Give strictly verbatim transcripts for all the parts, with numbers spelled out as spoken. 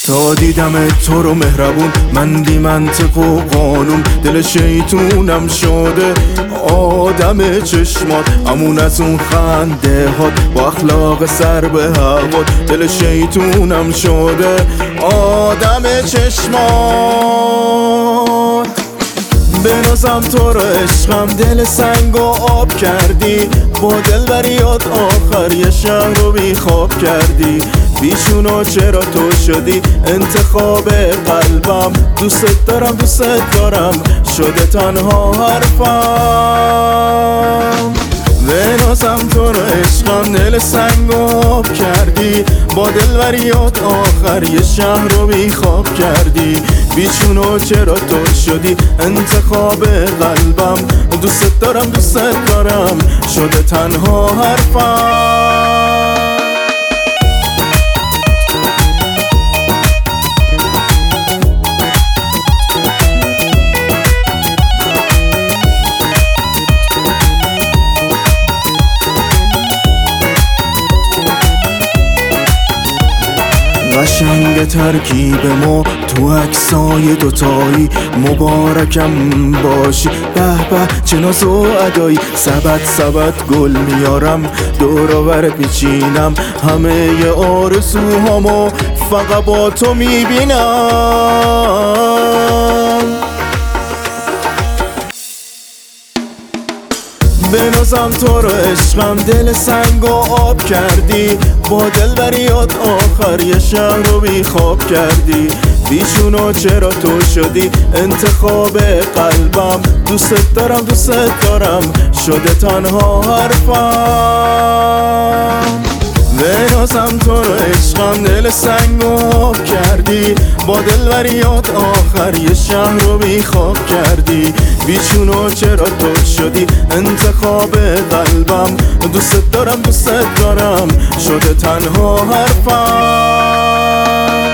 تا دیدم تو رو مهربون، من بی منطق و قانون دل شیطونم شده آدم چشمات، همون از اون خنده هات با اخلاق سر به هوات، دل شیطونم شده آدم چشمات. بنازم تو رو عشقم، دل سنگ و آب کردی، با دلبریات آخر یه شهر رو بی خواب کردی. بیشونو چرا تو شدی انتخاب قلبم، دوست دارم دوست دارم شده تنها حرفم. بنازم تو رو عشقم، دل سنگ و آب کردی، با دلبریات آخر یه شهر رو بی خواب کردی. بیچونو چرا تو شدی انتخاب قلبم، دوست دارم دوست دارم شده تنها حرفم. قشنگ ترکیب ما تو عکسای دوتایی، مبارکم باشی به به چه ناز و ادایی. سبت سبت گل میارم دور و برت میچینم، همه ی آرزوهامو فقط با تو میبینم. بنازم تو رو عشقم، دل سنگ و آب کردی، با دلبریات آخر یه شهر رو بی خواب کردی. بیچونو چرا تو شدی انتخاب قلبم، دوست دارم دوست دارم شده تنها حرفم. بنازم تو رو عشقم، دل سنگ و آب کردی، با دلبریات آخر یه شهر رو بی خواب کردی. بیچونو چرا تو شدی انتخاب قلبم، دوست دارم دوست دارم شده تنها حرفم.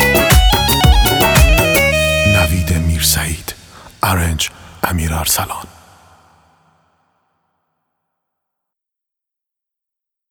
نوید میرسعید، ارنج امیر ارسلان.